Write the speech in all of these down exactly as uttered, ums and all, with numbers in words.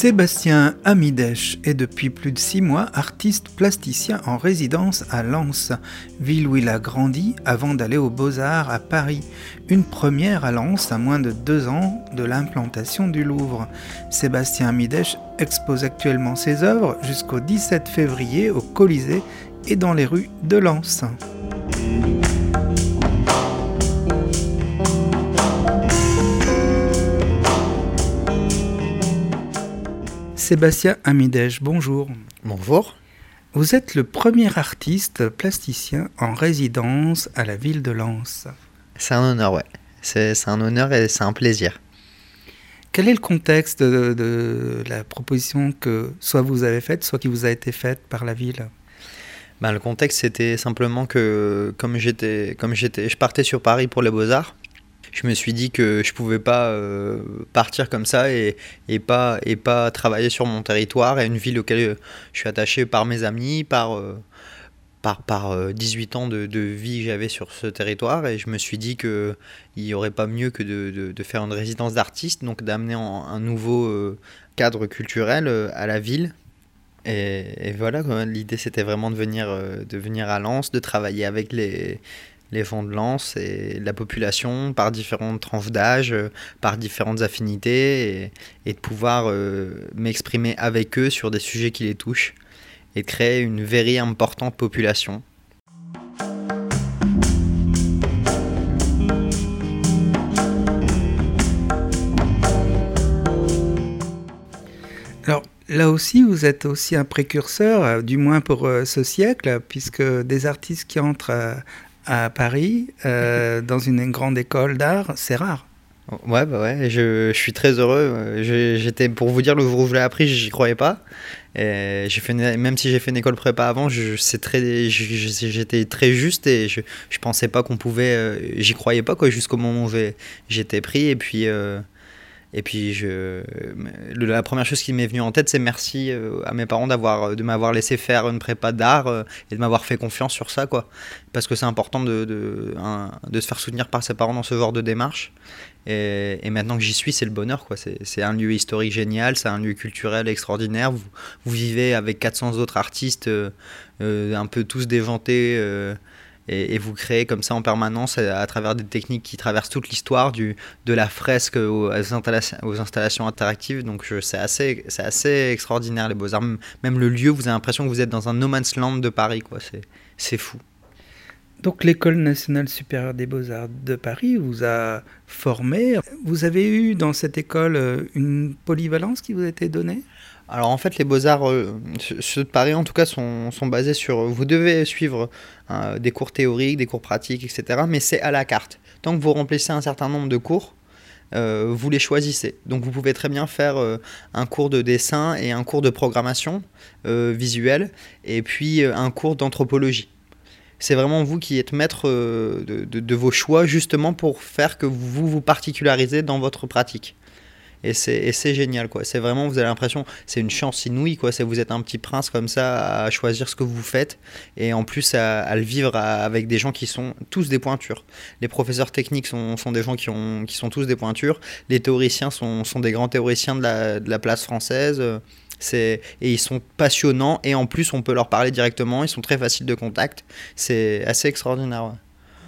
Sébastien Amidèche est depuis plus de six mois artiste plasticien en résidence à Lens, ville où il a grandi avant d'aller aux Beaux-Arts à Paris. Une première à Lens à moins de deux ans de l'implantation du Louvre. Sébastien Amidèche expose actuellement ses œuvres jusqu'au dix-sept février au Colisée et dans les rues de Lens. Sébastien Amidèche, bonjour. Bonjour. Vous êtes le premier artiste plasticien en résidence à la ville de Lens. C'est un honneur, ouais. C'est, c'est un honneur et c'est un plaisir. Quel est le contexte de, de la proposition que soit vous avez faite, soit qui vous a été faite par la ville ? Ben, le contexte, c'était simplement que comme j'étais, comme j'étais, je partais sur Paris pour les Beaux-Arts, je me suis dit que je pouvais pas euh, partir comme ça et, et, pas, et pas travailler sur mon territoire et une ville auquel je suis attaché par mes amis, par, euh, par, par dix-huit ans de, de vie que j'avais sur ce territoire. Et je me suis dit qu'il n'y aurait pas mieux que de, de, de faire une résidence d'artiste, donc d'amener en, un nouveau euh, cadre culturel euh, à la ville. Et, et voilà, quoi. L'idée c'était vraiment de venir, euh, de venir à Lens, de travailler avec les... les gens de Lens et la population par différentes tranches d'âge, par différentes affinités et, et de pouvoir euh, m'exprimer avec eux sur des sujets qui les touchent et de créer une very importante population. Alors là aussi, vous êtes aussi un précurseur, du moins pour euh, ce siècle, puisque des artistes qui entrent à à Paris, euh, dans une grande école d'art, c'est rare. Ouais, bah ouais, je, je suis très heureux. Je, j'étais, pour vous dire, le jour où je l'ai appris, j'y croyais pas. Et j'ai fait une, même si j'ai fait une école prépa avant, je, c'est très, je, j'étais très juste et je, je pensais pas qu'on pouvait. J'y croyais pas, quoi, jusqu'au moment où j'ai, j'étais pris. Et puis. Euh, Et puis, je, la première chose qui m'est venue en tête, c'est merci à mes parents d'avoir, de m'avoir laissé faire une prépa d'art et de m'avoir fait confiance sur ça, quoi. Parce que c'est important de, de, de se faire soutenir par ses parents dans ce genre de démarche. Et, et maintenant que j'y suis, c'est le bonheur, quoi. C'est, c'est un lieu historique génial, c'est un lieu culturel extraordinaire. Vous, vous vivez avec quatre cents autres artistes, euh, un peu tous déjantés, euh, Et, et vous créez comme ça en permanence à, à travers des techniques qui traversent toute l'histoire, du, de la fresque aux, aux, installations, aux installations interactives. Donc je, c'est, assez, c'est assez extraordinaire, les Beaux-Arts. Même, même le lieu, vous avez l'impression que vous êtes dans un no man's land de Paris, quoi. C'est, c'est fou. Donc l'École nationale supérieure des beaux-arts de Paris vous a formé. Vous avez eu dans cette école une polyvalence qui vous a été donnée ? Alors en fait, les Beaux-Arts, euh, ceux de Paris en tout cas, sont, sont basés sur... Vous devez suivre euh, des cours théoriques, des cours pratiques, et cetera. Mais c'est à la carte. Tant que vous remplissez un certain nombre de cours, euh, vous les choisissez. Donc vous pouvez très bien faire euh, un cours de dessin et un cours de programmation euh, visuelle, et puis euh, un cours d'anthropologie. C'est vraiment vous qui êtes maître euh, de, de, de vos choix, justement pour faire que vous vous particularisez dans votre pratique. Et c'est, et c'est génial, quoi. C'est vraiment, vous avez l'impression, c'est une chance inouïe, quoi. C'est, vous êtes un petit prince comme ça à choisir ce que vous faites et en plus à, à le vivre à, avec des gens qui sont tous des pointures. Les professeurs techniques sont, sont des gens qui, ont, qui sont tous des pointures. Les théoriciens sont, sont des grands théoriciens de la, de la place française. C'est, et ils sont passionnants et en plus on peut leur parler directement. Ils sont très faciles de contact. C'est assez extraordinaire, ouais.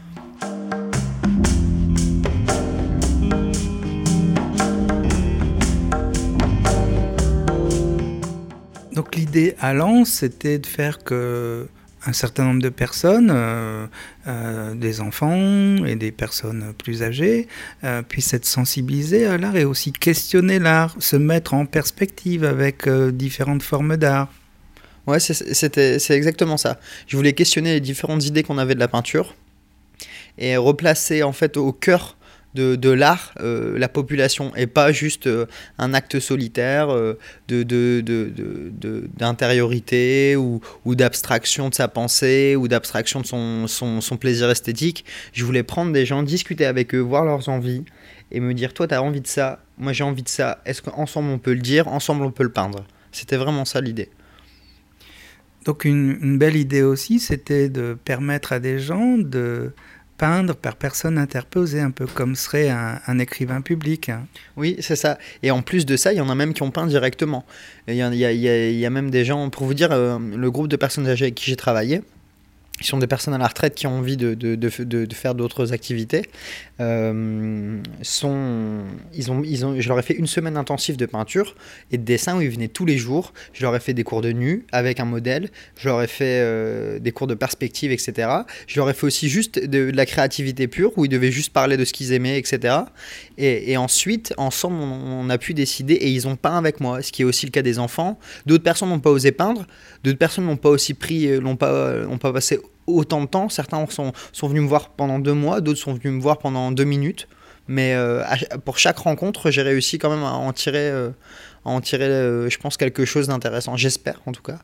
Donc l'idée à Lens, c'était de faire que un certain nombre de personnes, euh, euh, des enfants et des personnes plus âgées, euh, puissent être sensibilisées à l'art et aussi questionner l'art, se mettre en perspective avec euh, différentes formes d'art. Ouais, c'est, c'était, c'est exactement ça. Je voulais questionner les différentes idées qu'on avait de la peinture et replacer en fait au cœur De, de l'art, euh, la population, et pas juste euh, un acte solitaire euh, de, de, de, de, de, d'intériorité ou, ou d'abstraction de sa pensée ou d'abstraction de son, son, son plaisir esthétique. Je voulais prendre des gens, discuter avec eux, voir leurs envies et me dire, toi t'as envie de ça, moi j'ai envie de ça, est-ce qu'ensemble on peut le dire, ensemble on peut le peindre. C'était vraiment ça l'idée. Donc une, une belle idée aussi, c'était de permettre à des gens de peindre par personne interposée, un peu comme serait un, un écrivain public. Oui, c'est ça. Et en plus de ça, il y en a même qui ont peint directement. Il y a, il y a, il y a, il y a même des gens, pour vous dire, euh, le groupe de personnes âgées avec qui j'ai travaillé, qui sont des personnes à la retraite qui ont envie de, de, de, de, de faire d'autres activités. Euh, sont, ils ont, ils ont, je leur ai fait une semaine intensive de peinture et de dessin où ils venaient tous les jours. Je leur ai fait des cours de nu avec un modèle. Je leur ai fait euh, des cours de perspective, et cetera. Je leur ai fait aussi juste de, de la créativité pure où ils devaient juste parler de ce qu'ils aimaient, et cetera. Et, et ensuite, ensemble, on, on a pu décider et ils ont peint avec moi, ce qui est aussi le cas des enfants. D'autres personnes n'ont pas osé peindre. D'autres personnes n'ont pas aussi pris, n'ont pas, n'ont pas passé autant de temps. Certains sont, sont venus me voir pendant deux mois, d'autres sont venus me voir pendant deux minutes. Mais euh, à, pour chaque rencontre, j'ai réussi quand même à en tirer, euh, à en tirer euh, je pense, quelque chose d'intéressant. J'espère, en tout cas.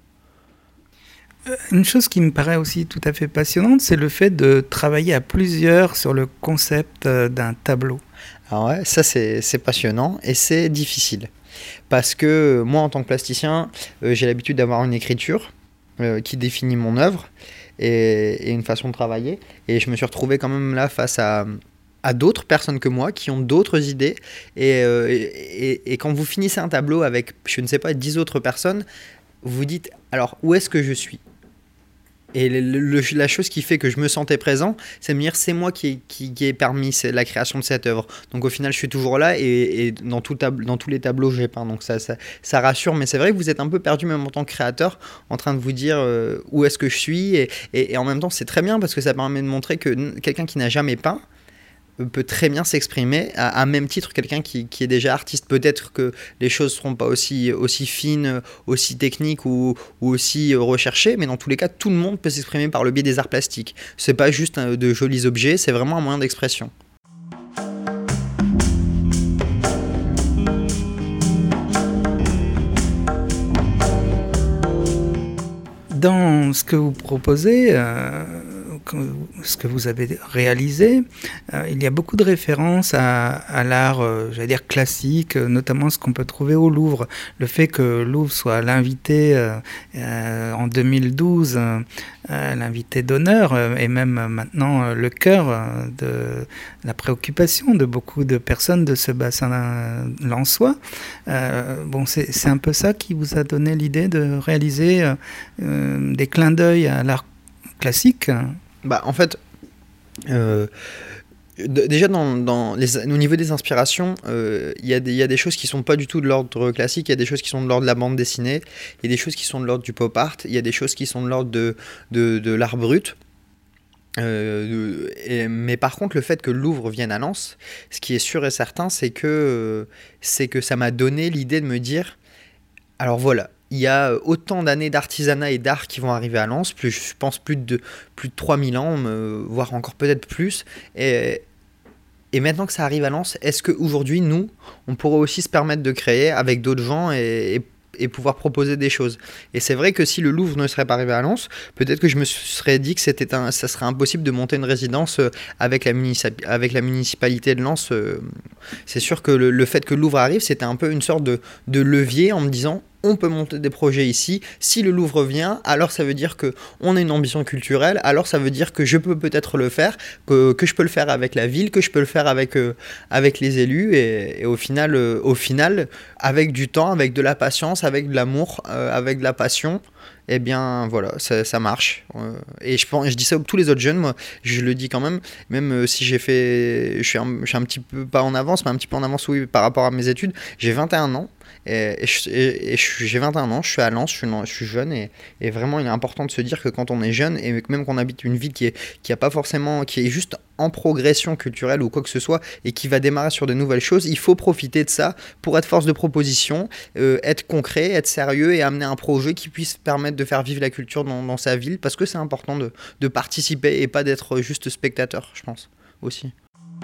Une chose qui me paraît aussi tout à fait passionnante, c'est le fait de travailler à plusieurs sur le concept d'un tableau. Alors ouais, ça c'est, c'est passionnant et c'est difficile. Parce que moi, en tant que plasticien, euh, j'ai l'habitude d'avoir une écriture euh, qui définit mon œuvre et, et une façon de travailler. Et je me suis retrouvé quand même là face à, à d'autres personnes que moi qui ont d'autres idées. Et, euh, et, et, et quand vous finissez un tableau avec, je ne sais pas, dix autres personnes, vous vous dites, alors où est-ce que je suis ? Et le, le, la chose qui fait que je me sentais présent, c'est de me dire c'est moi qui, qui, qui ai permis la création de cette œuvre. Donc au final, je suis toujours là et, et dans, tout tab- dans tous les tableaux, j'ai peint. Donc ça, ça, ça rassure. Mais c'est vrai que vous êtes un peu perdu même en tant que créateur, en train de vous dire euh, où est-ce que je suis. Et, et, et en même temps, c'est très bien parce que ça permet de montrer que n- quelqu'un qui n'a jamais peint peut très bien s'exprimer à, à même titre quelqu'un qui, qui est déjà artiste. Peut-être que les choses ne seront pas aussi, aussi fines, aussi techniques ou, ou aussi recherchées, mais dans tous les cas, tout le monde peut s'exprimer par le biais des arts plastiques. C'est pas juste un, de jolis objets, c'est vraiment un moyen d'expression. Dans ce que vous proposez, euh, ce que vous avez réalisé, euh, il y a beaucoup de références à, à l'art, euh, j'allais dire classique, notamment ce qu'on peut trouver au Louvre. Le fait que le Louvre soit l'invité euh, euh, en deux mille douze, euh, l'invité d'honneur, euh, et même maintenant euh, le cœur euh, de la préoccupation de beaucoup de personnes de ce bassin lensois. Euh, bon, c'est, c'est un peu ça qui vous a donné l'idée de réaliser euh, euh, des clins d'œil à l'art classique. Bah, en fait, euh, d- déjà dans, dans les, au niveau des inspirations, il euh, y, y a des choses qui sont pas du tout de l'ordre classique, il y a des choses qui sont de l'ordre de la bande dessinée, il y a des choses qui sont de l'ordre du pop art, il y a des choses qui sont de l'ordre de, de, de l'art brut. Euh, et, mais par contre, le fait que le Louvre vienne à Lens, ce qui est sûr et certain, c'est que, euh, c'est que ça m'a donné l'idée de me dire, alors voilà, il y a autant d'années d'artisanat et d'art qui vont arriver à Lens, plus, je pense plus de, plus de trois mille ans, euh, voire encore peut-être plus. Et, et maintenant que ça arrive à Lens, est-ce qu'aujourd'hui, nous, on pourrait aussi se permettre de créer avec d'autres gens et, et et pouvoir proposer des choses. Et c'est vrai que si le Louvre ne serait pas arrivé à Lens, peut-être que je me serais dit que c'était un, ça serait impossible de monter une résidence avec la, municip- avec la municipalité de Lens. C'est sûr que le, le fait que le Louvre arrive, c'était un peu une sorte de, de levier en me disant on peut monter des projets ici. Si le Louvre vient, alors ça veut dire qu'on a une ambition culturelle, alors ça veut dire que je peux peut-être le faire, que, que je peux le faire avec la ville, que je peux le faire avec, euh, avec les élus, et, et au, final, euh, au final, avec du temps, avec de la patience, avec de l'amour, euh, avec de la passion, eh bien voilà, ça, ça marche. Euh, et je, pense, je dis ça à tous les autres jeunes, moi je le dis quand même, même euh, si j'ai fait, je suis, un, je suis un petit peu pas en avance, mais un petit peu en avance oui, par rapport à mes études, j'ai vingt et un ans. Et, et, et, et j'ai vingt et un ans, je suis à Lens, je suis, je suis jeune et, et vraiment il est important de se dire que quand on est jeune et même qu'on habite une ville qui est, qui a pas forcément, qui est juste en progression culturelle ou quoi que ce soit et qui va démarrer sur de nouvelles choses, il faut profiter de ça pour être force de proposition, euh, être concret, être sérieux et amener un projet qui puisse permettre de faire vivre la culture dans, dans sa ville parce que c'est important de, de participer et pas d'être juste spectateur, je pense aussi.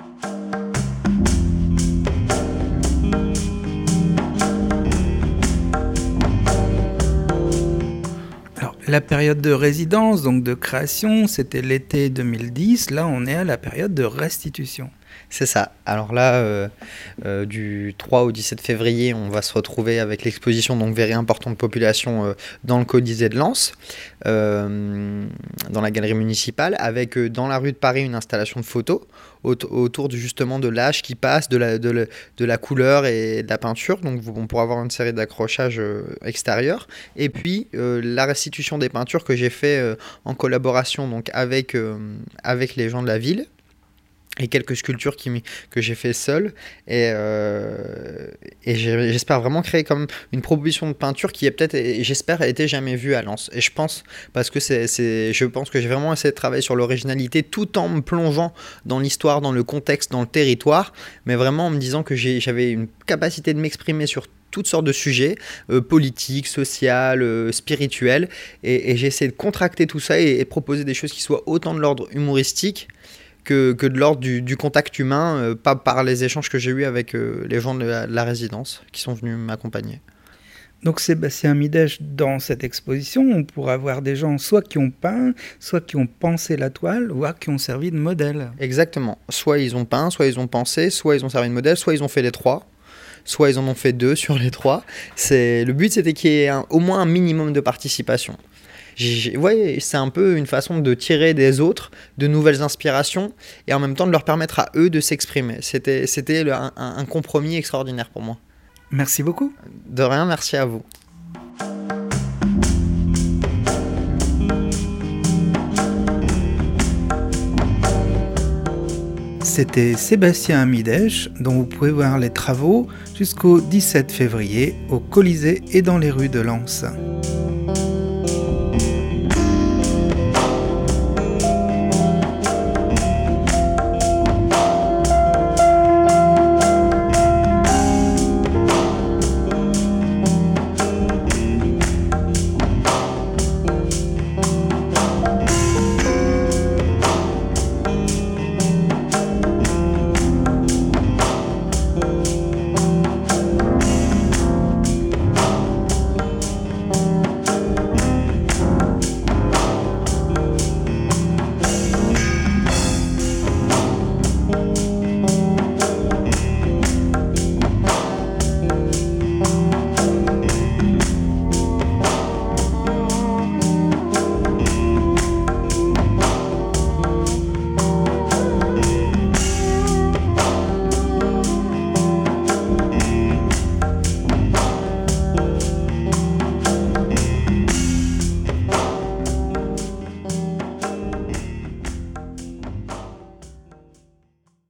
La période de résidence, donc de création, c'était l'été deux mille dix. Là, on est à la période de restitution. C'est ça. Alors là, euh, euh, du trois au dix-sept février, on va se retrouver avec l'exposition donc Very importante population euh, dans le Colisée de Lens, euh, dans la galerie municipale, avec euh, dans la rue de Paris une installation de photos aut- autour du, justement de l'âge qui passe, de la, de, la, de la couleur et de la peinture. Donc on pourra avoir une série d'accrochages euh, extérieurs. Et puis euh, la restitution des peintures que j'ai fait euh, en collaboration donc, avec, euh, avec les gens de la ville. Et quelques sculptures qui, que j'ai fait seul. Et, euh, et j'espère vraiment créer comme une proposition de peinture qui est peut-être, et j'espère, été jamais vue à Lens. Et je pense, parce que c'est, c'est, je pense que j'ai vraiment essayé de travailler sur l'originalité tout en me plongeant dans l'histoire, dans le contexte, dans le territoire, mais vraiment en me disant que j'ai, j'avais une capacité de m'exprimer sur toutes sortes de sujets, euh, politiques, sociaux, euh, spirituels. Et, et j'ai essayé de contracter tout ça et, et proposer des choses qui soient autant de l'ordre humoristique Que, que de l'ordre du, du contact humain, euh, pas par les échanges que j'ai eus avec euh, les gens de la, de la résidence qui sont venus m'accompagner. Donc Sébastien Midèche, dans cette exposition, on pourra voir des gens soit qui ont peint, soit qui ont pensé la toile, voire qui ont servi de modèle. Exactement. Soit ils ont peint, soit ils ont pensé, soit ils ont servi de modèle, soit ils ont fait les trois, soit ils en ont fait deux sur les trois. C'est, le but, c'était qu'il y ait un, au moins un minimum de participation. J'ai, ouais, c'est un peu une façon de tirer des autres de nouvelles inspirations et en même temps de leur permettre à eux de s'exprimer. C'était, c'était le, un, un compromis extraordinaire pour moi. Merci beaucoup. De rien, merci à vous. C'était Sébastien Midèche, dont vous pouvez voir les travaux jusqu'au dix-sept février au Colisée et dans les rues de Lens.